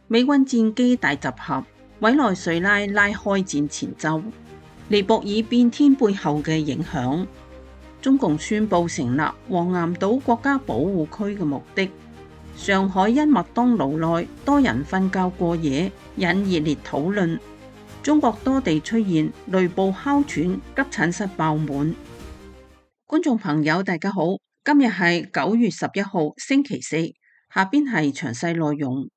美軍戰機大集合，委內瑞拉拉開戰前奏。尼泊爾變天背後嘅影響。中共宣布成立黃岩島國家保護區嘅目的。上海因麥當勞內多人瞓覺過夜，引熱烈討論。中國多地出現雷暴哮喘，急診室爆滿。觀眾朋友大家好，今日係9月11號星期四，下邊係詳細內容。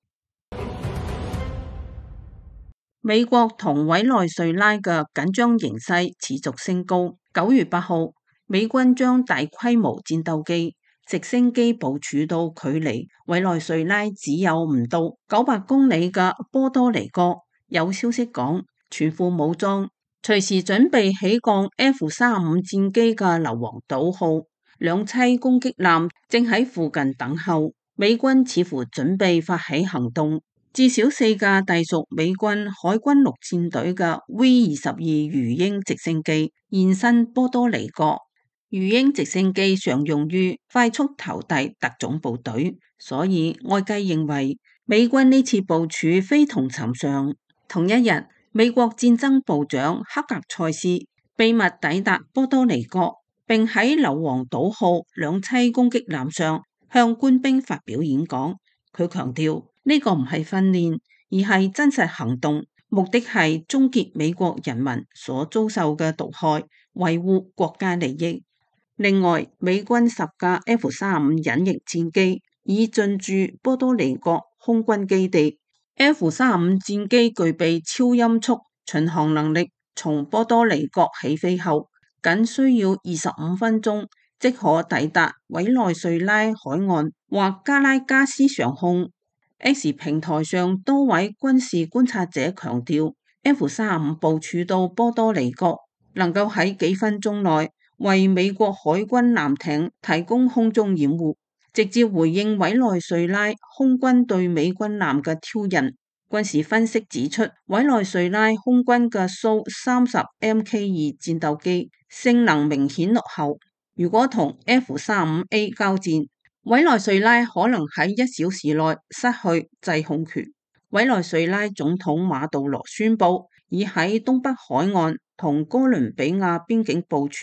美國同委內瑞拉嘅緊張形勢持續升高。9月8號，美軍將大規模戰鬥機、直升機部署到距離委內瑞拉只有唔到900公里嘅波多黎各。有消息講，全副武裝，隨時準備起降 F-35戰機嘅硫磺島號兩棲攻擊艦正喺附近等候。美軍似乎準備發起行動。至少4架隸屬美軍海軍陸戰隊嘅 V-22魚鷹直升機現身波多黎各。魚鷹直升機常用於快速投遞特種部隊，所以外界認為美軍呢次部署非同尋常。同一日，美國戰爭部長克格塞斯秘密抵達波多黎各，並喺硫磺島號兩棲攻擊艦上向官兵發表演講。佢強調，呢個唔係訓練，而係真實行動，目的係終結美國人民所遭受嘅毒害，維護國家利益。另外，美軍10架 F-35隱形戰機已進駐波多黎各空軍基地。F-35戰機具備超音速巡航能力，從波多黎各起飛後，僅需要25分鐘即可抵達委內瑞拉海岸或加拉加斯上空。X 平台上多位軍事觀察者強調，F-35部署到波多黎各，能夠喺幾分鐘內為美國海軍艦艇提供空中掩護，直接回應委內瑞拉空軍對美軍艦嘅挑釁。軍事分析指出，委內瑞拉空軍嘅蘇30 Mk2 戰鬥機性能明顯落後，如果同 F-35A 交戰，委內瑞拉可能喺1小時內失去制控權。委內瑞拉總統馬杜羅宣布，已喺東北海岸同哥倫比亞邊境部署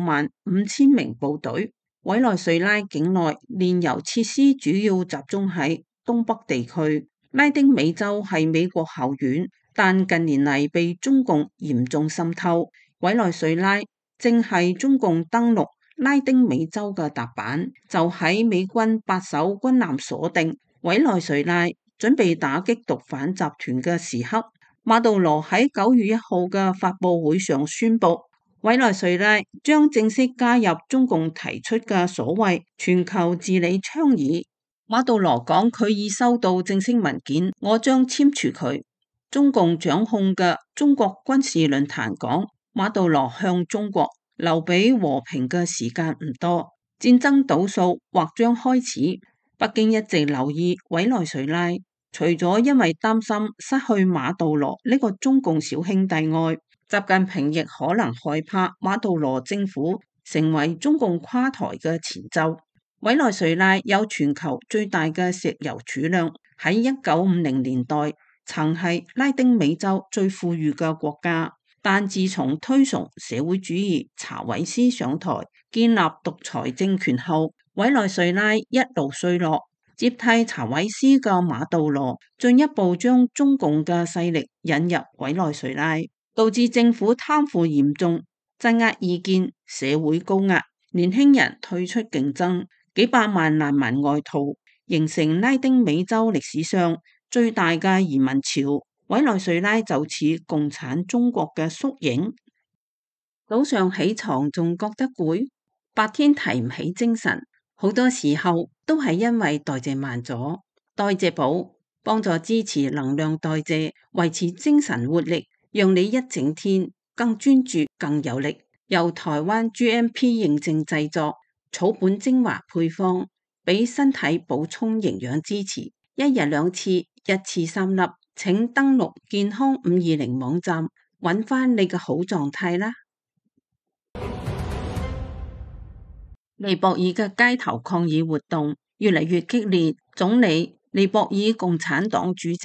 25000名部隊。委內瑞拉境內煉油設施主要集中喺東北地區。拉丁美洲係美國後院，但近年嚟被中共嚴重滲透。委內瑞拉正係中共登陸拉丁美洲嘅踏板，就喺美軍8艘軍艦鎖定委內瑞拉，準備打擊毒販集團嘅時刻。馬杜羅喺9月1號嘅發佈會上宣布，委內瑞拉將正式加入中共提出嘅所謂全球治理倡議。馬杜羅講，佢已收到正式文件，我將簽署佢。中共掌控嘅中國軍事論壇講，馬杜羅向中國留俾和平嘅時間唔多，戰爭倒數或將開始。北京一直留意委內瑞拉，除咗因為擔心失去馬杜羅呢個中共小兄弟外，習近平亦可能害怕馬杜羅政府成為中共垮台嘅前奏。委內瑞拉有全球最大嘅石油儲量，喺1950年代曾係拉丁美洲最富裕嘅國家，但自從推崇社會主義查韋斯上台建立獨裁政權後，委內瑞拉一路衰落。接替查韋斯嘅馬杜羅進一步將中共嘅勢力引入委內瑞拉，導致政府貪腐嚴重，鎮壓異見，社會高壓，年輕人退出競爭，幾百萬難民外逃，形成拉丁美洲歷史上最大嘅移民潮。委內瑞拉就似共產中國嘅縮影。早上起床仲覺得攰，白天提唔起精神，好多時候都係因為代謝慢咗。代謝寶幫助支持能量代謝，維持精神活力，讓你一整天更專注更有力。由台灣 GMP 認證製作，草本精華配方，俾身體補充營養支持，一日2次，一次3粒。請登錄健康520網站，揾翻你嘅好狀態啦。尼泊爾嘅街頭抗議活動越嚟越激烈，總理尼泊爾共產黨主席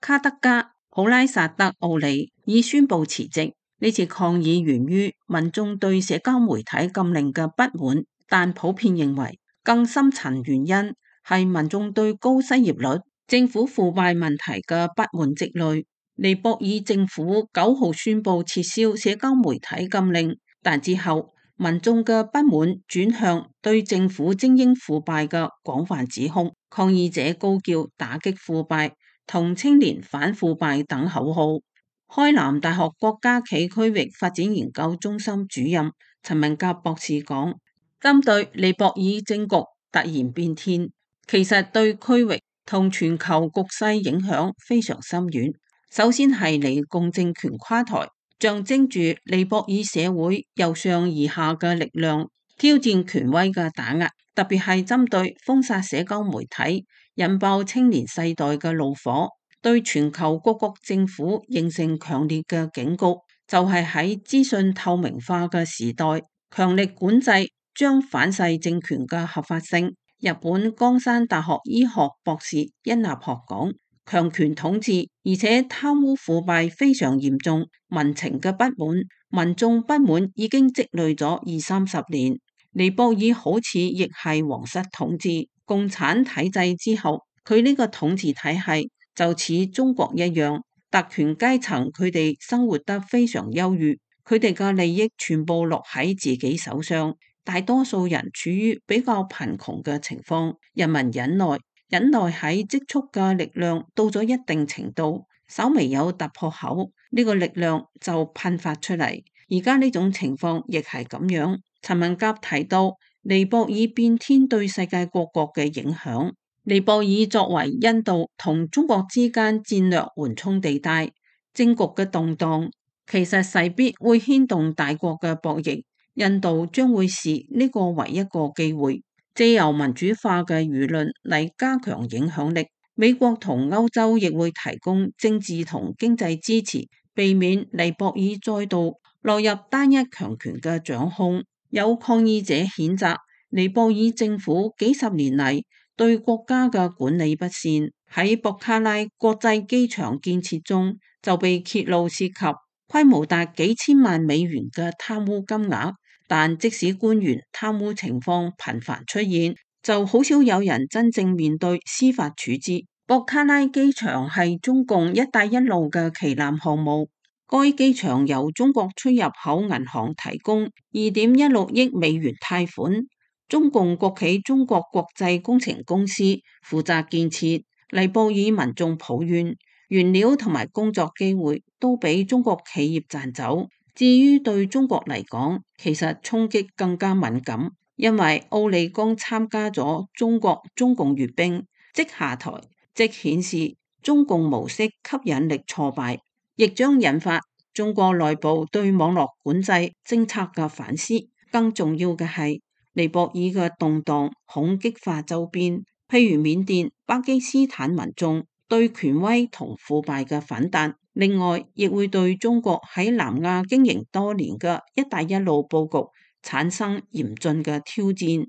卡德加、普拉薩德奧里已宣布辭職。呢次抗議源於民眾對社交媒體禁令嘅不滿，但普遍認為更深層原因係民眾對高失業率、政府腐敗問題嘅不滿積累。尼泊爾政府9號宣布撤銷社交媒體禁令，但之後民眾嘅不滿轉向對政府精英腐敗嘅廣泛指控，抗議者高叫打擊腐敗同青年反腐敗等口號。開南大學國家企區域發展研究中心主任陳文甲博士講，針對尼泊爾政局突然變天，其實對區域同全球局勢影響非常深遠。首先係尼共政權垮台，象徵住尼泊爾社會由上而下嘅力量挑戰權威嘅打壓，特別係針對封殺社交媒體，引爆青年世代嘅怒火。對全球各國政府形成強烈嘅警告，就係喺資訊透明化嘅時代，強力管制將反噬政權嘅合法性。日本江山大學醫學博士殷立學講，強權統治而且貪污腐敗非常嚴重，民情嘅不滿、民眾不滿已經積累咗20-30年。尼泊爾好似亦係皇室統治共產體制之後，佢呢個統治體系就似中國一樣，特權階層佢哋生活得非常優越，佢哋嘅利益全部落喺自己手上，大多數人處於比較貧窮嘅情況，人民忍耐喺積蓄嘅力量到咗一定程度，稍微有突破口，呢個力量就噴發出嚟。而家呢種情況亦係咁樣。陳文甲提到尼泊爾變天對世界各國嘅影響。尼泊爾作為印度同中國之間戰略緩衝地帶，政局嘅動盪其實勢必會牽動大國嘅博弈。印度將會視呢個為一個機會，借由民主化嘅輿論嚟加強影響力。美國同歐洲亦會提供政治同經濟支持，避免尼泊爾再度落入單一強權嘅掌控。有抗議者譴責尼泊爾政府幾十年嚟對國家嘅管理不善，喺博卡拉國際機場建設中就被揭露涉及規模達幾千萬美元嘅貪污金額，但即使官員貪污情況頻繁出現，就好少有人真正面對司法處置。博卡拉機場係中共一帶一路嘅旗艦項目，該機場由中國出入口銀行提供2.16億美元貸款，中共國企中國國際工程公司負責建設。尼泊爾民眾抱怨原料同埋工作機會都俾中國企業賺走。至於對中國嚟講，其實衝擊更加敏感，因為奧利剛參加咗中共閱兵，即下台，即顯示中共模式吸引力挫敗，亦將引發中國內部對網絡管制政策嘅反思。更重要嘅係，尼泊爾嘅動盪恐激化周邊，譬如緬甸、巴基斯坦民眾對權威同腐敗嘅反彈。另外，亦會對中國喺南亞經營多年嘅一帶一路佈局產生嚴峻嘅挑戰。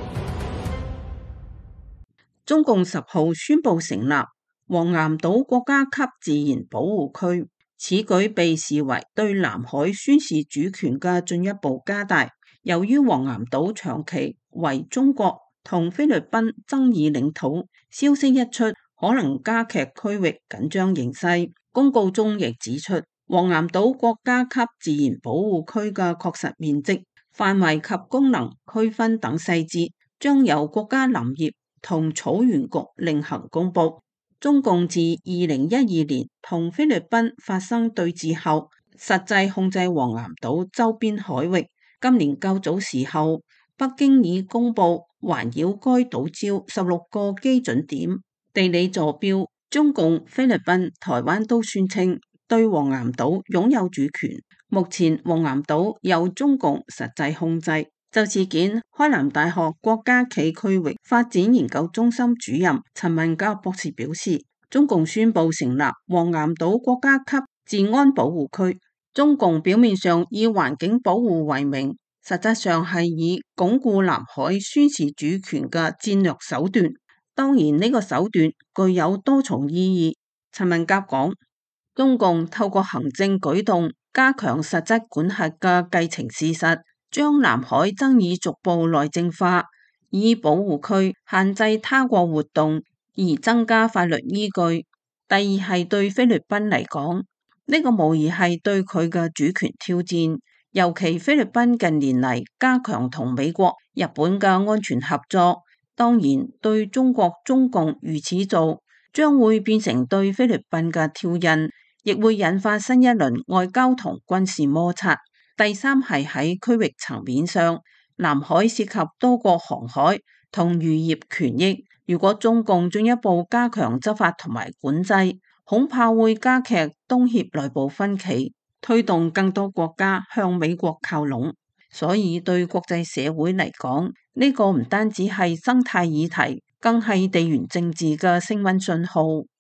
中共10號宣布成立黃岩島國家級自然保護區，此舉被視為對南海宣示主權嘅進一步加大。由於黃岩島長期為中國同菲律賓爭議領土，消息一出可能加劇區域緊張形勢。公告中亦指出，黃岩島國家級自然保護區嘅確實面積、範圍及功能區分等細節將由國家林業同草原局另行公布。中共自2012年同菲律賓發生對峙後，實際控制黃岩島周邊海域。今年較早時候，北京已公布環繞該島礁16個基準點地理坐標。中共、菲律賓、台灣都宣稱對黃岩島擁有主權。目前黃岩島由中共實際控制。就事件，開南大學國家企區域發展研究中心主任陳文甲博士表示，中共宣布成立黃岩島國家級治安保護區。中共表面上以環境保護為名，實質上係以鞏固南海宣示主權嘅戰略手段。當然呢個手段具有多重意義， 陳文甲講，中共透過行政舉動加強實質管轄嘅既成事實，將南海爭議逐步內政化，以保護區限制他國活動而增加法律依據。第二係對菲律賓嚟講，呢個無疑係對佢嘅主權挑戰，尤其菲律賓近年嚟加強同美國、日本嘅安全合作，當然對中國中共如此做，將會變成對菲律賓嘅挑釁，亦會引發新一輪外交同軍事摩擦。第三係喺區域層面上，南海涉及多國航海同漁業權益，如果中共進一步加強執法同埋管制，恐怕會加劇東協內部分歧，推動更多國家向美國靠攏。所以對國際社會嚟講，呢個唔單止係生態議題，更係地緣政治嘅升溫信號。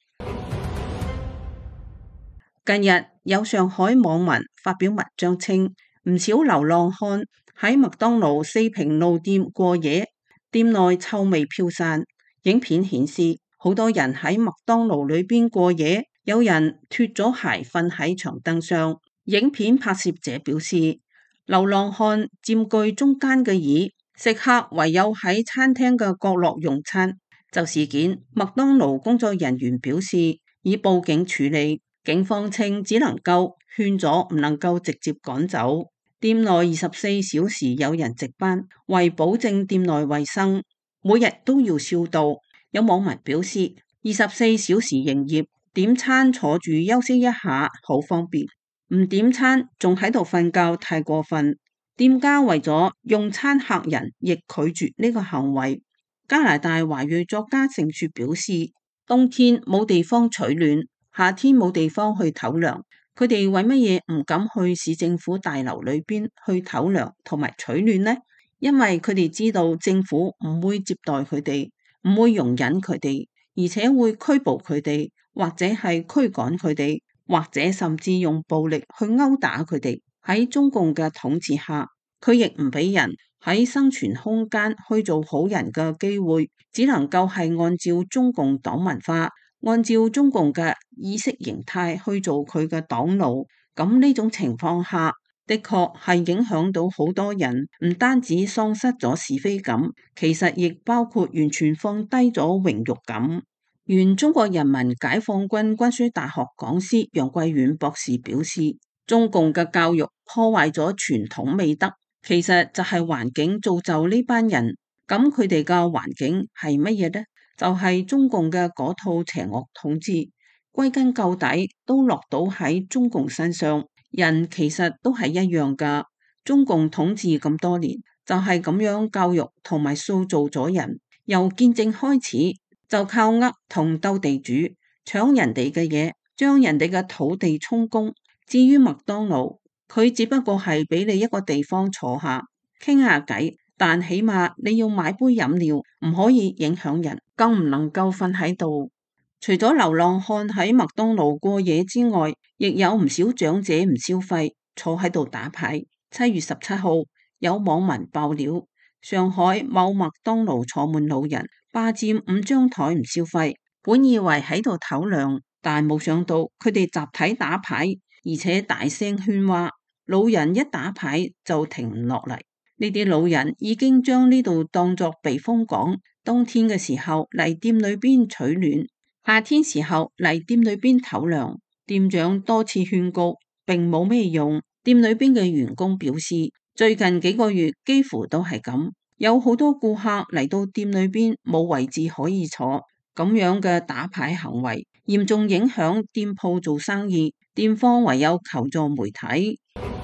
近日有上海網民發表文章稱，唔少流浪漢喺麥當勞四平路店過夜，店內臭味飄散。影片顯示，好多人喺麥當勞裏邊過夜，有人脫咗鞋瞓喺長凳上。影片拍攝者表示，流浪漢佔據中間嘅椅，食客唯有喺餐廳嘅角落用餐。就事件，麥當勞工作人員表示已報警處理，警方稱只能夠勸阻，唔能夠直接趕走。店內24小時有人值班，為保證店內衛生，每日都要消毒。有網民表示，24小時營業，點餐坐住休息一下好方便，唔點餐仲喺度瞓覺太過分。店家為咗用餐客人，亦拒絕呢個行為。加拿大華裔作家盛雪表示，冬天冇地方取暖，夏天冇地方去唞涼，佢哋為乜嘢唔敢去市政府大樓裏邊去唞涼同埋取暖呢？因為佢哋知道政府唔會接待佢哋，唔會容忍佢哋，而且會拘捕佢哋，或者係驅趕佢哋，或者甚至用暴力去毆打佢哋。喺中共嘅統治下，佢亦唔俾人喺生存空間去做好人嘅機會，只能夠係按照中共黨文化，按照中共嘅意識形態去做佢嘅黨奴。咁呢種情況下，的確係影響到好多人，唔單止喪失咗是非感，其實亦包括完全放低咗榮辱感。原中國人民解放軍軍需大學講師楊貴遠博士表示，中共嘅教育破壞咗傳統美德，其實就係環境造就呢班人。咁佢哋嘅環境係乜嘢呢？就係中共嘅嗰套邪惡統治，歸根究底都落到喺中共身上。人其實都係一樣噶，中共統治咁多年，就係咁樣教育同埋塑造咗人。由建政開始就靠呃同鬥地主，搶人哋嘅嘢，將人哋嘅土地充公。至於麥當勞，佢只不過係俾你一個地方坐下傾下偈，但起碼你要買杯飲料，唔可以影響人，更唔能夠瞓喺度。除咗流浪漢喺麥當勞過夜之外，亦有唔少長者唔消費，坐喺度打牌。7月17號，有網民爆料，上海某麥當勞坐滿老人，霸佔5張台唔消費。本以為喺度唞涼，但冇想到佢哋集體打牌，而且大聲喧嘩。老人一打牌就停唔落嚟。呢啲老人已經將呢度當作避風港，冬天嘅時候嚟店裏邊取暖，夏天時候嚟店裏邊唞涼。店長多次勸告，並冇咩用。店裏邊嘅員工表示，最近幾個月幾乎都係咁，有好多顧客嚟到店裏邊冇位置可以坐。咁樣嘅打牌行為嚴重影響店鋪做生意，店方唯有求助媒體。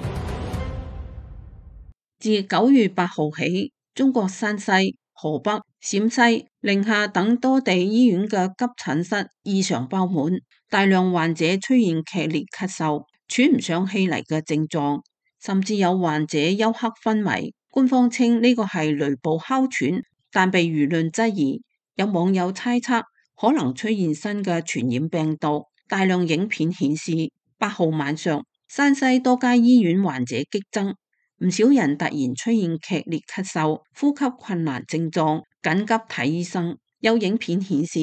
自9月8號起，中國山西、河北、陝西、寧夏等多地醫院嘅急診室異常爆滿，大量患者出現劇烈咳嗽、喘唔上氣嚟嘅症狀，甚至有患者休克昏迷。官方稱呢個係雷暴哮喘，但被輿論質疑。有網友猜測可能出現新嘅傳染病毒。大量影片顯示，8號晚上山西多家醫院患者激增。唔少人突然出現劇烈咳嗽、呼吸困難症狀，緊急睇醫生。有影片顯示，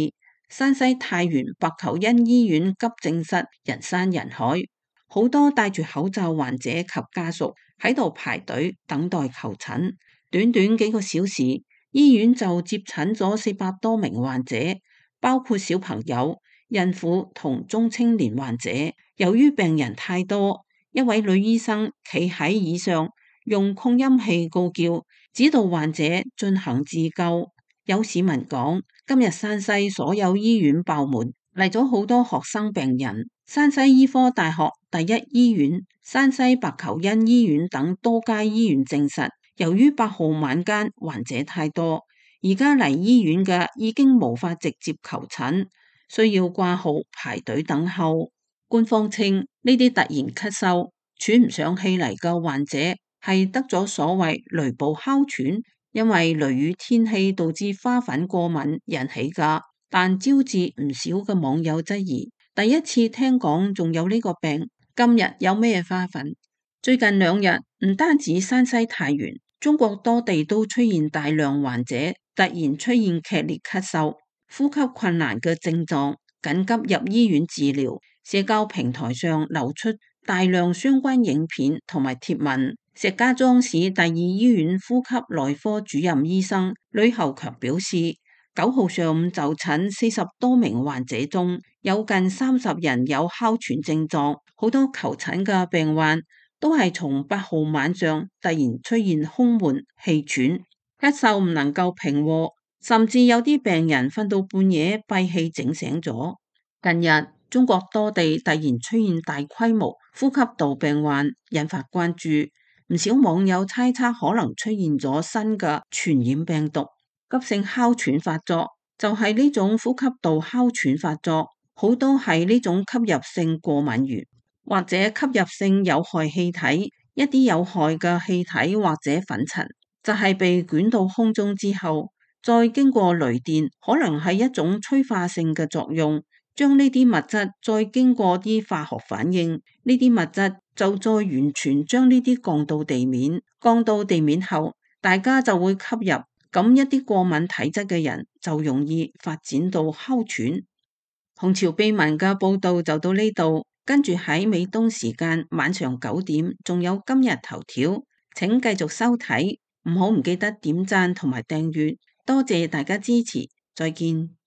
山西太原白求恩醫院急症室人山人海，好多戴住口罩患者及家屬喺度排隊等待求診。短短幾個小時，醫院就接診咗400多名患者，包括小朋友、孕婦同中青年患者。由於病人太多，一位女醫生企喺椅上，用擴音器告叫，指導患者進行自救。有市民講，今日山西所有醫院爆滿，嚟咗好多學生病人。山西醫科大學第一醫院、山西白求恩醫院等多家醫院證實，由於8號晚間患者太多，而家嚟醫院嘅已經無法直接求診，需要掛號排隊等候。官方稱呢啲突然咳嗽、喘唔上氣嚟嘅患者係得咗所謂雷暴哮喘，因為雷雨天氣導致花粉過敏引起㗎，但招致唔少嘅網友質疑。第一次聽講仲有呢個病，今日有咩花粉？最近2日唔單止山西太原，中國多地都出現大量患者突然出現劇烈咳嗽、呼吸困難嘅症狀，緊急入醫院治療。社交平台上流出大量相關影片同埋貼文。石家莊市第2醫院呼吸內科主任醫生呂厚強表示，9號上午就診40多名患者中，有近30人有哮喘症狀，好多求診嘅病患都係從8號晚上突然出現胸悶、氣喘、咳嗽唔能夠平和，甚至有啲病人瞓到半夜閉氣整醒咗。近日中國多地突然出現大規模呼吸道病患，引發關注。唔少網友猜測可能出現咗新嘅傳染病毒，急性哮喘發作，就係呢種呼吸道哮喘發作，好多係呢種吸入性過敏源或者吸入性有害氣體，一啲有害嘅氣體或者粉塵，就係被捲到空中之後，再經過雷電，可能係一種催化性嘅作用。將呢啲物質再經過啲化學反應，呢啲物質就再完全將呢啲降到地面，降到地面後，大家就會吸入，咁一啲過敏體質嘅人就容易發展到哮喘。紅潮秘聞嘅報道就到呢度，跟住喺美東時間晚上9點，仲有今日頭條，請繼續收睇，唔記得點讚同埋訂閱，多謝大家支持，再見。